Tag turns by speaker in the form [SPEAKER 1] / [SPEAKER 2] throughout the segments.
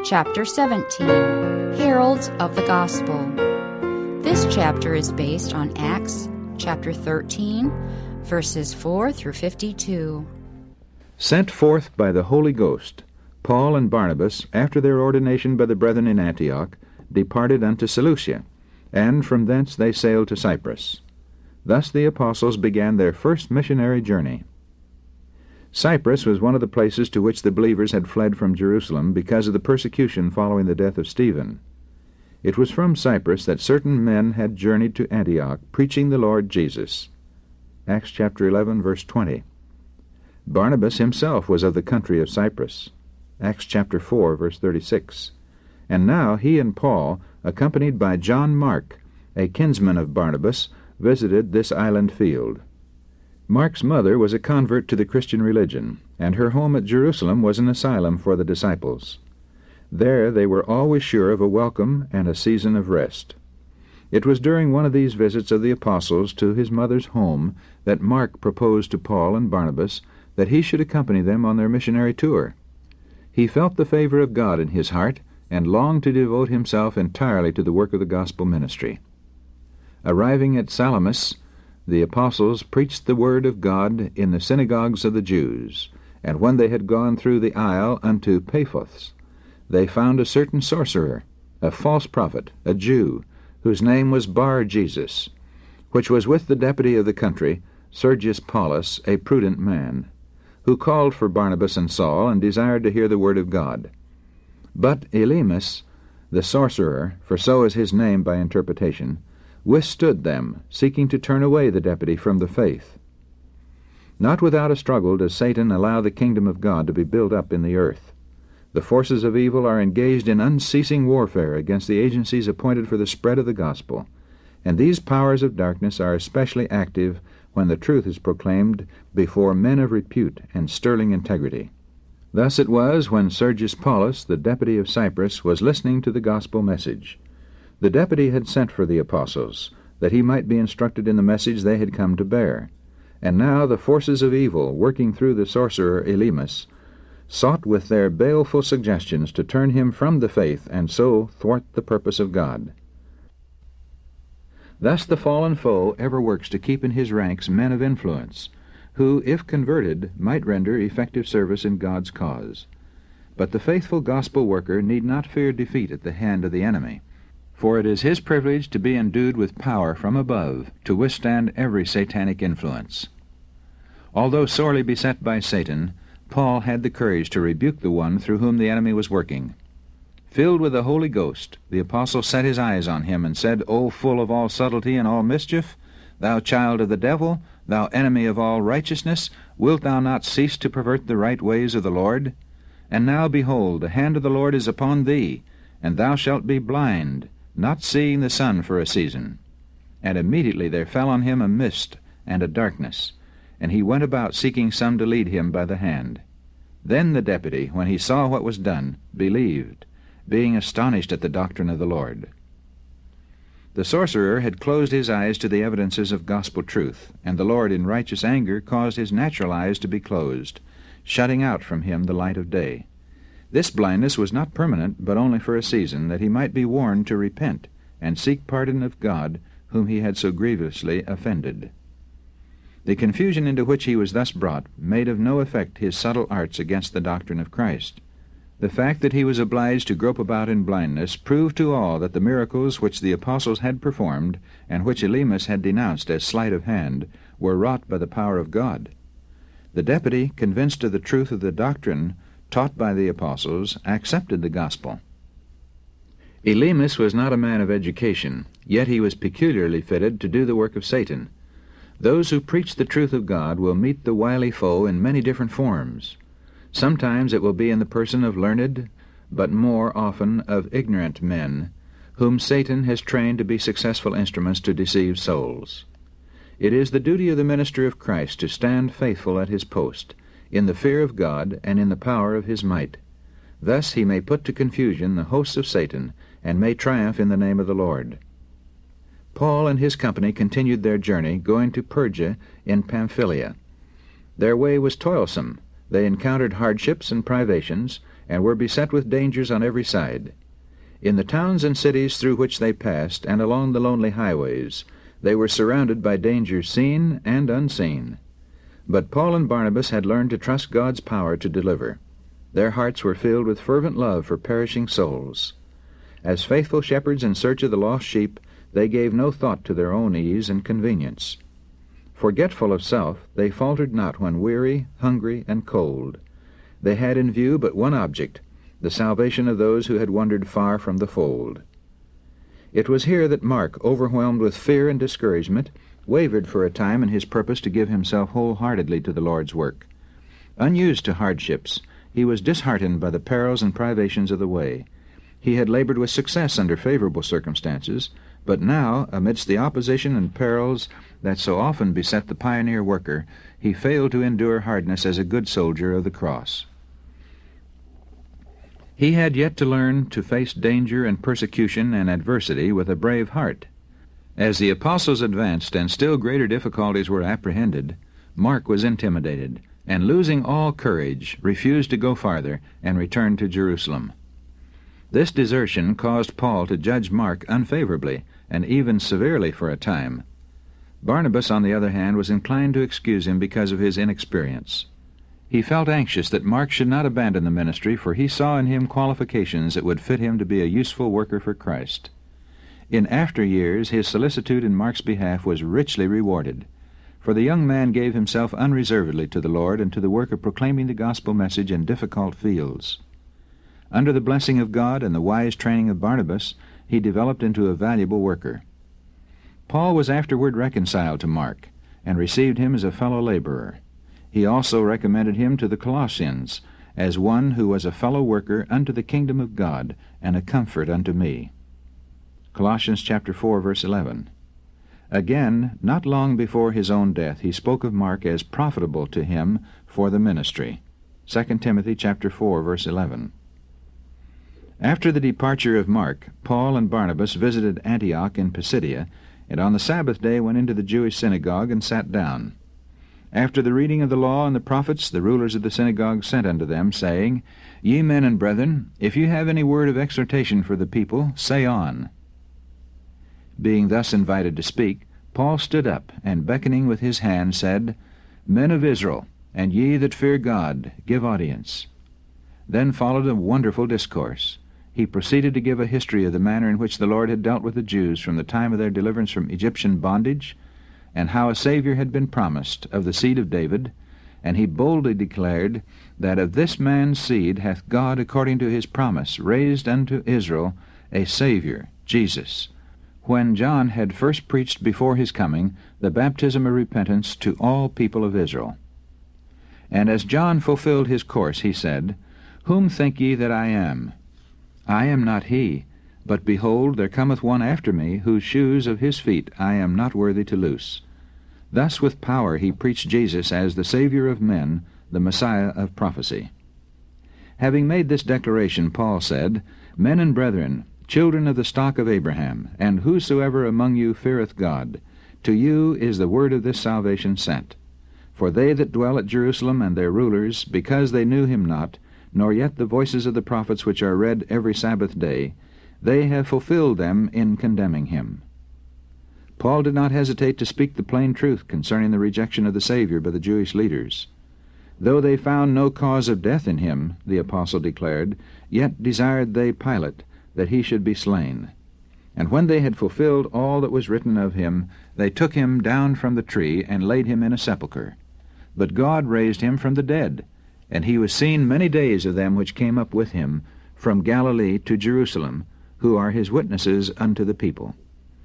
[SPEAKER 1] Chapter 17, Heralds of the Gospel. This chapter is based on Acts chapter 13, verses 4 through 52.
[SPEAKER 2] Sent forth by the Holy Ghost, Paul and Barnabas, after their ordination by the brethren in Antioch, departed unto Seleucia, and from thence they sailed to Cyprus. Thus the apostles began their first missionary journey. Cyprus was one of the places to which the believers had fled from Jerusalem because of the persecution following the death of Stephen. It was from Cyprus that certain men had journeyed to Antioch, preaching the Lord Jesus. Acts chapter 11, verse 20. Barnabas himself was of the country of Cyprus. Acts chapter 4, verse 36. And now he and Paul, accompanied by John Mark, a kinsman of Barnabas, visited this island field. Mark's mother was a convert to the Christian religion, and her home at Jerusalem was an asylum for the disciples. There they were always sure of a welcome and a season of rest. It was during one of these visits of the apostles to his mother's home that Mark proposed to Paul and Barnabas that he should accompany them on their missionary tour. He felt the favor of God in his heart and longed to devote himself entirely to the work of the gospel ministry. Arriving at Salamis, the apostles preached the word of God in the synagogues of the Jews, and when they had gone through the isle unto Paphos, they found a certain sorcerer, a false prophet, a Jew, whose name was Bar-Jesus, which was with the deputy of the country, Sergius Paulus, a prudent man, who called for Barnabas and Saul, and desired to hear the word of God. But Elymas, the sorcerer, for so is his name by interpretation, withstood them, seeking to turn away the deputy from the faith. Not without a struggle does Satan allow the kingdom of God to be built up in the earth. The forces of evil are engaged in unceasing warfare against the agencies appointed for the spread of the gospel, and these powers of darkness are especially active when the truth is proclaimed before men of repute and sterling integrity. Thus it was when Sergius Paulus, the deputy of Cyprus, was listening to the gospel message. The deputy had sent for the apostles, that he might be instructed in the message they had come to bear. And now the forces of evil, working through the sorcerer Elymas, sought with their baleful suggestions to turn him from the faith and so thwart the purpose of God. Thus the fallen foe ever works to keep in his ranks men of influence, who, if converted, might render effective service in God's cause. But the faithful gospel worker need not fear defeat at the hand of the enemy, for it is his privilege to be endued with power from above to withstand every satanic influence. Although sorely beset by Satan, Paul had the courage to rebuke the one through whom the enemy was working. Filled with the Holy Ghost, the apostle set his eyes on him and said, O full of all subtlety and all mischief, thou child of the devil, thou enemy of all righteousness, wilt thou not cease to pervert the right ways of the Lord? And now, behold, the hand of the Lord is upon thee, and thou shalt be blind, not seeing the sun for a season. And immediately there fell on him a mist and a darkness, and he went about seeking some to lead him by the hand. Then the deputy, when he saw what was done, believed, being astonished at the doctrine of the Lord. The sorcerer had closed his eyes to the evidences of gospel truth, and the Lord in righteous anger caused his natural eyes to be closed, shutting out from him the light of day. This blindness was not permanent, but only for a season, that he might be warned to repent and seek pardon of God, whom he had so grievously offended. The confusion into which he was thus brought made of no effect his subtle arts against the doctrine of Christ. The fact that he was obliged to grope about in blindness proved to all that the miracles which the apostles had performed, and which Elymas had denounced as sleight of hand, were wrought by the power of God. The deputy, convinced of the truth of the doctrine taught by the apostles, accepted the gospel. Elymas was not a man of education, yet he was peculiarly fitted to do the work of Satan. Those who preach the truth of God will meet the wily foe in many different forms. Sometimes it will be in the person of learned, but more often of ignorant men, whom Satan has trained to be successful instruments to deceive souls. It is the duty of the minister of Christ to stand faithful at his post, in the fear of God and in the power of his might. Thus he may put to confusion the hosts of Satan, and may triumph in the name of the Lord. Paul and his company continued their journey, going to Perga in Pamphylia. Their way was toilsome. They encountered hardships and privations, and were beset with dangers on every side. In the towns and cities through which they passed, and along the lonely highways, they were surrounded by dangers seen and unseen. But Paul and Barnabas had learned to trust God's power to deliver. Their hearts were filled with fervent love for perishing souls. As faithful shepherds in search of the lost sheep, they gave no thought to their own ease and convenience. Forgetful of self, they faltered not when weary, hungry, and cold. They had in view but one object, the salvation of those who had wandered far from the fold. It was here that Mark, overwhelmed with fear and discouragement, wavered for a time in his purpose to give himself wholeheartedly to the Lord's work. Unused to hardships, he was disheartened by the perils and privations of the way. He had labored with success under favorable circumstances, but now, amidst the opposition and perils that so often beset the pioneer worker, he failed to endure hardness as a good soldier of the cross. He had yet to learn to face danger and persecution and adversity with a brave heart. As the apostles advanced and still greater difficulties were apprehended, Mark was intimidated, and losing all courage, refused to go farther and returned to Jerusalem. This desertion caused Paul to judge Mark unfavorably, and even severely for a time. Barnabas, on the other hand, was inclined to excuse him because of his inexperience. He felt anxious that Mark should not abandon the ministry, for he saw in him qualifications that would fit him to be a useful worker for Christ. In after years, his solicitude in Mark's behalf was richly rewarded, for the young man gave himself unreservedly to the Lord and to the work of proclaiming the gospel message in difficult fields. Under the blessing of God and the wise training of Barnabas, he developed into a valuable worker. Paul was afterward reconciled to Mark, and received him as a fellow laborer. He also recommended him to the Colossians, as one who was a fellow worker unto the kingdom of God, and a comfort unto me. Colossians chapter 4, verse 11. Again, not long before his own death, he spoke of Mark as profitable to him for the ministry. 2 Timothy chapter 4, verse 11. After the departure of Mark, Paul and Barnabas visited Antioch in Pisidia, and on the Sabbath day went into the Jewish synagogue and sat down. After the reading of the law and the prophets, the rulers of the synagogue sent unto them, saying, Ye men and brethren, if you have any word of exhortation for the people, say on. Being thus invited to speak, Paul stood up, and beckoning with his hand, said, Men of Israel, and ye that fear God, give audience. Then followed a wonderful discourse. He proceeded to give a history of the manner in which the Lord had dealt with the Jews from the time of their deliverance from Egyptian bondage, and how a Savior had been promised of the seed of David, and he boldly declared that of this man's seed hath God, according to his promise, raised unto Israel a Savior, Jesus, when John had first preached before his coming the baptism of repentance to all people of Israel. And as John fulfilled his course, he said, Whom think ye that I am? I am not he, but behold, there cometh one after me, whose shoes of his feet I am not worthy to loose. Thus with power he preached Jesus as the Savior of men, the Messiah of prophecy. Having made this declaration, Paul said, Men and brethren, children of the stock of Abraham, and whosoever among you feareth God, to you is the word of this salvation sent. For they that dwell at Jerusalem and their rulers, because they knew him not, nor yet the voices of the prophets which are read every Sabbath day, they have fulfilled them in condemning him. Paul did not hesitate to speak the plain truth concerning the rejection of the Savior by the Jewish leaders. Though they found no cause of death in him, the apostle declared, yet desired they Pilate, that he should be slain. And when they had fulfilled all that was written of him, they took him down from the tree, and laid him in a sepulchre. But God raised him from the dead, and he was seen many days of them which came up with him from Galilee to Jerusalem, who are his witnesses unto the people.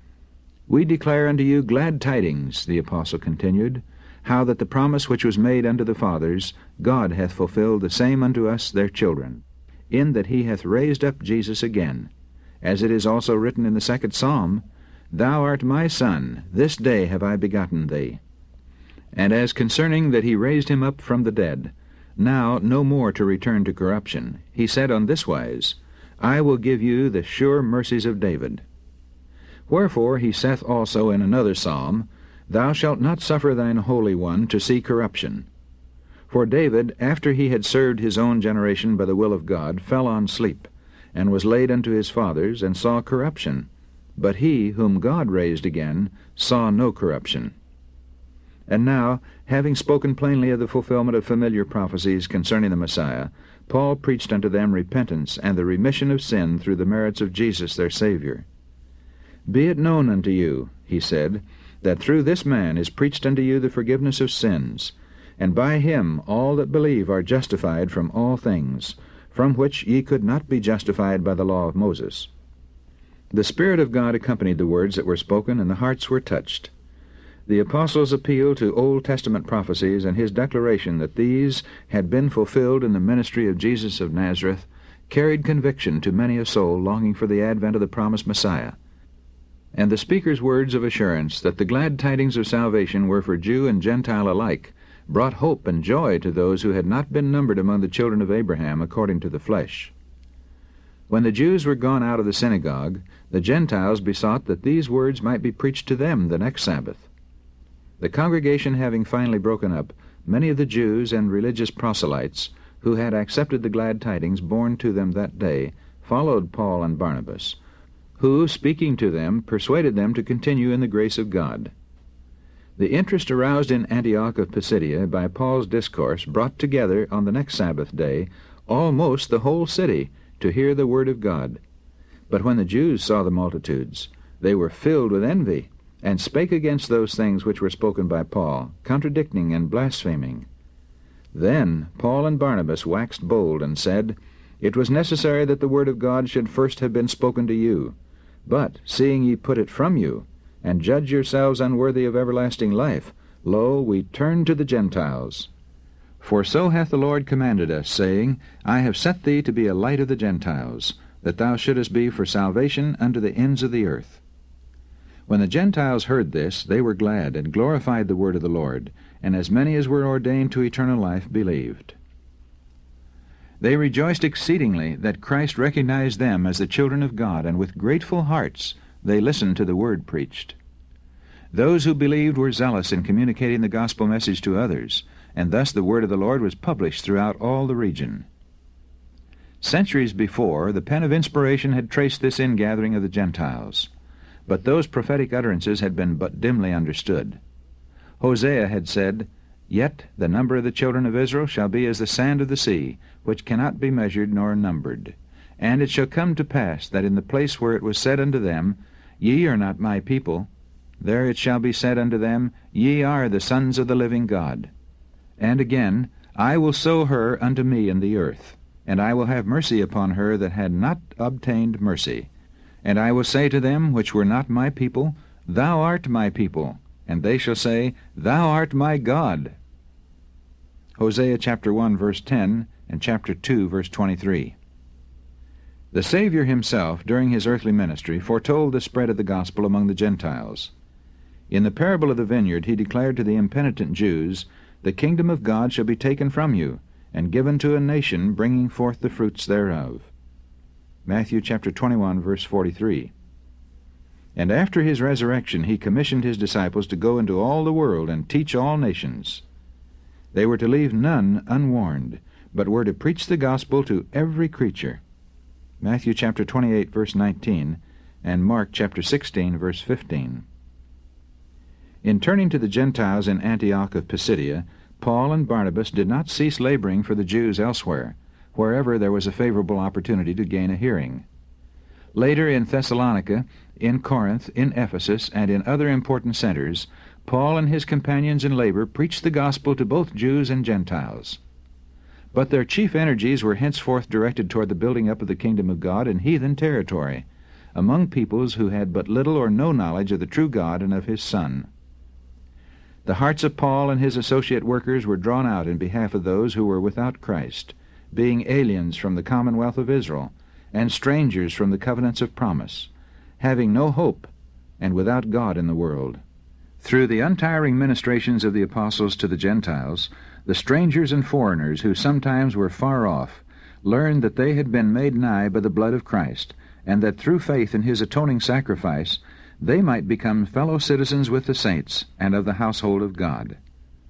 [SPEAKER 2] We declare unto you glad tidings, the apostle continued, how that the promise which was made unto the fathers, God hath fulfilled the same unto us their children, in that he hath raised up Jesus again, as it is also written in the 2nd Psalm, Thou art my Son, this day have I begotten thee. And as concerning that he raised him up from the dead, now no more to return to corruption, he said on this wise, I will give you the sure mercies of David. Wherefore he saith also in another psalm, Thou shalt not suffer thine Holy One to see corruption. For David, after he had served his own generation by the will of God, fell on sleep, and was laid unto his fathers, and saw corruption. But he, whom God raised again, saw no corruption. And now, having spoken plainly of the fulfillment of familiar prophecies concerning the Messiah, Paul preached unto them repentance and the remission of sin through the merits of Jesus their Savior. Be it known unto you, he said, that through this man is preached unto you the forgiveness of sins, and by him all that believe are justified from all things, from which ye could not be justified by the law of Moses. The Spirit of God accompanied the words that were spoken, and the hearts were touched. The apostles' appeal to Old Testament prophecies and his declaration that these had been fulfilled in the ministry of Jesus of Nazareth carried conviction to many a soul longing for the advent of the promised Messiah. And the speaker's words of assurance that the glad tidings of salvation were for Jew and Gentile alike brought hope and joy to those who had not been numbered among the children of Abraham according to the flesh. When the Jews were gone out of the synagogue, the Gentiles besought that these words might be preached to them the next Sabbath. The congregation having finally broken up, many of the Jews and religious proselytes, who had accepted the glad tidings borne to them that day, followed Paul and Barnabas, who, speaking to them, persuaded them to continue in the grace of God. The interest aroused in Antioch of Pisidia by Paul's discourse brought together on the next Sabbath day almost the whole city to hear the word of God. But when the Jews saw the multitudes, they were filled with envy, and spake against those things which were spoken by Paul, contradicting and blaspheming. Then Paul and Barnabas waxed bold, and said, It was necessary that the word of God should first have been spoken to you. But, seeing ye put it from you, and judge yourselves unworthy of everlasting life, lo, we turn to the Gentiles. For so hath the Lord commanded us, saying, I have set thee to be a light of the Gentiles, that thou shouldest be for salvation unto the ends of the earth. When the Gentiles heard this, they were glad, and glorified the word of the Lord, and as many as were ordained to eternal life believed. They rejoiced exceedingly that Christ recognized them as the children of God, and with grateful hearts they listened to the word preached. Those who believed were zealous in communicating the gospel message to others, and thus the word of the Lord was published throughout all the region. Centuries before, the pen of inspiration had traced this ingathering of the Gentiles, but those prophetic utterances had been but dimly understood. Hosea had said, Yet the number of the children of Israel shall be as the sand of the sea, which cannot be measured nor numbered. And it shall come to pass that in the place where it was said unto them, Ye are not my people, there it shall be said unto them, Ye are the sons of the living God. And again, I will sow her unto me in the earth, and I will have mercy upon her that had not obtained mercy. And I will say to them which were not my people, Thou art my people, and they shall say, Thou art my God. Hosea chapter 1, verse 10, and chapter 2, verse 23. The Savior himself, during his earthly ministry, foretold the spread of the gospel among the Gentiles. In the parable of the vineyard he declared to the impenitent Jews, The kingdom of God shall be taken from you, and given to a nation bringing forth the fruits thereof. Matthew chapter 21, verse 43. And after his resurrection he commissioned his disciples to go into all the world and teach all nations. They were to leave none unwarned, but were to preach the gospel to every creature. Matthew chapter 28, verse 19, and Mark chapter 16, verse 15. In turning to the Gentiles in Antioch of Pisidia, Paul and Barnabas did not cease laboring for the Jews elsewhere, wherever there was a favorable opportunity to gain a hearing. Later in Thessalonica, in Corinth, in Ephesus, and in other important centers, Paul and his companions in labor preached the gospel to both Jews and Gentiles. But their chief energies were henceforth directed toward the building up of the kingdom of God in heathen territory, among peoples who had but little or no knowledge of the true God and of his Son. The hearts of Paul and his associate workers were drawn out in behalf of those who were without Christ, being aliens from the commonwealth of Israel, and strangers from the covenants of promise, having no hope, and without God in the world. Through the untiring ministrations of the apostles to the Gentiles, the strangers and foreigners who sometimes were far off learned that they had been made nigh by the blood of Christ, and that through faith in his atoning sacrifice they might become fellow citizens with the saints and of the household of God.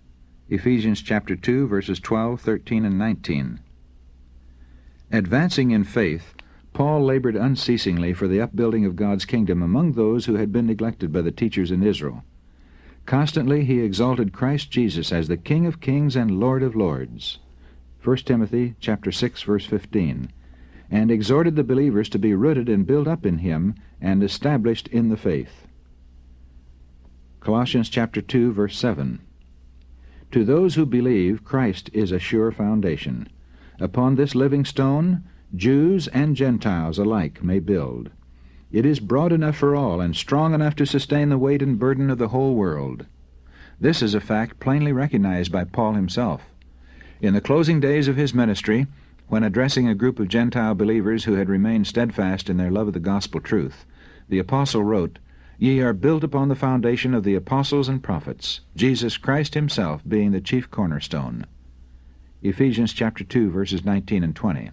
[SPEAKER 2] Ephesians chapter 2, verses 12, 13, and 19. Advancing in faith, Paul labored unceasingly for the upbuilding of God's kingdom among those who had been neglected by the teachers in Israel. Constantly he exalted Christ Jesus as the King of kings and Lord of lords. 1 Timothy chapter 6, verse 15, and exhorted the believers to be rooted and built up in him and established in the faith. Colossians chapter 2, verse 7. To those who believe, Christ is a sure foundation. Upon this living stone, Jews and Gentiles alike may build. It is broad enough for all and strong enough to sustain the weight and burden of the whole world. This is a fact plainly recognized by Paul himself. In the closing days of his ministry, when addressing a group of Gentile believers who had remained steadfast in their love of the gospel truth, the apostle wrote, "Ye are built upon the foundation of the apostles and prophets, Jesus Christ himself being the chief cornerstone." Ephesians chapter 2, verses 19 and 20.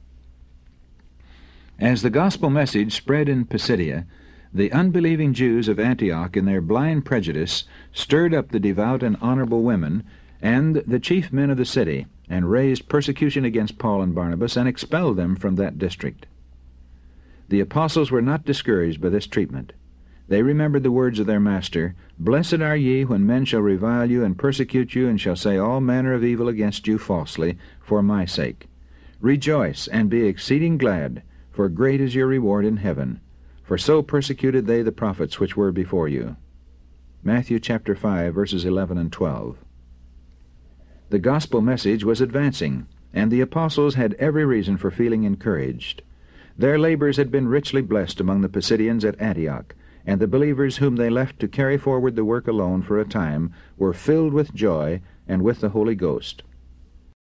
[SPEAKER 2] As the gospel message spread in Pisidia, the unbelieving Jews of Antioch in their blind prejudice stirred up the devout and honorable women and the chief men of the city, and raised persecution against Paul and Barnabas and expelled them from that district. The apostles were not discouraged by this treatment. They remembered the words of their Master, "Blessed are ye when men shall revile you and persecute you, and shall say all manner of evil against you falsely, for my sake. Rejoice, and be exceeding glad, for great is your reward in heaven. For so persecuted they the prophets which were before you." Matthew chapter 5, verses 11 and 12. The gospel message was advancing, and the apostles had every reason for feeling encouraged. Their labors had been richly blessed among the Pisidians at Antioch, and the believers whom they left to carry forward the work alone for a time were filled with joy and with the Holy Ghost.